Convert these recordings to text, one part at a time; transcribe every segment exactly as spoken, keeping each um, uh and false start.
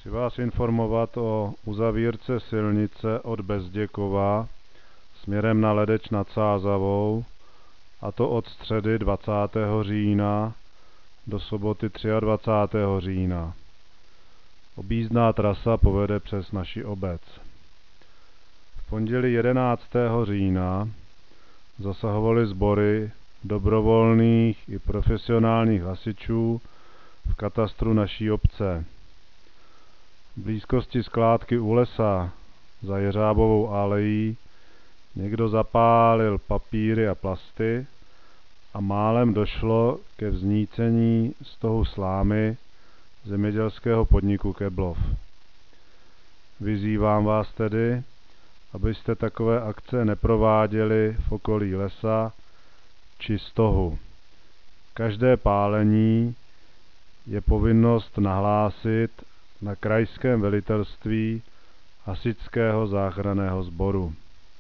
Chci vás informovat o uzavírce silnice od Bezděkova směrem na Ledeč nad Sázavou, a to od středy dvacátého října do soboty dvacátého třetího října. Objízdná trasa povede přes naši obec. V pondělí jedenáctého října zasahovaly sbory dobrovolných i profesionálních hasičů v katastru naší obce. V blízkosti skládky u lesa za Jeřábovou alejí někdo zapálil papíry a plasty a málem došlo ke vznícení stohu slámy zemědělského podniku Keblov. Vyzývám vás tedy, abyste takové akce neprováděli v okolí lesa či stohu. Každé pálení je povinnost nahlásit na krajském velitelství hasičského záchranného sboru.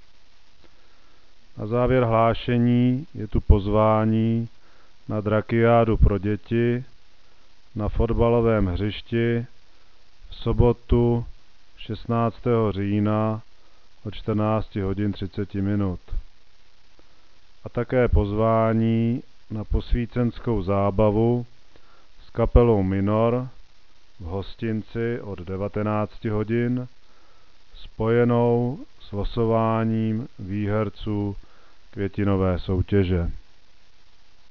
Na závěr hlášení je tu pozvání na drakiádu pro děti na fotbalovém hřišti v sobotu šestnáctého října od čtrnácti hodin třicet minut. A také pozvání na posvícenskou zábavu s kapelou Minor v hostinci od devatenácti hodin, spojenou s losováním výherců květinové soutěže.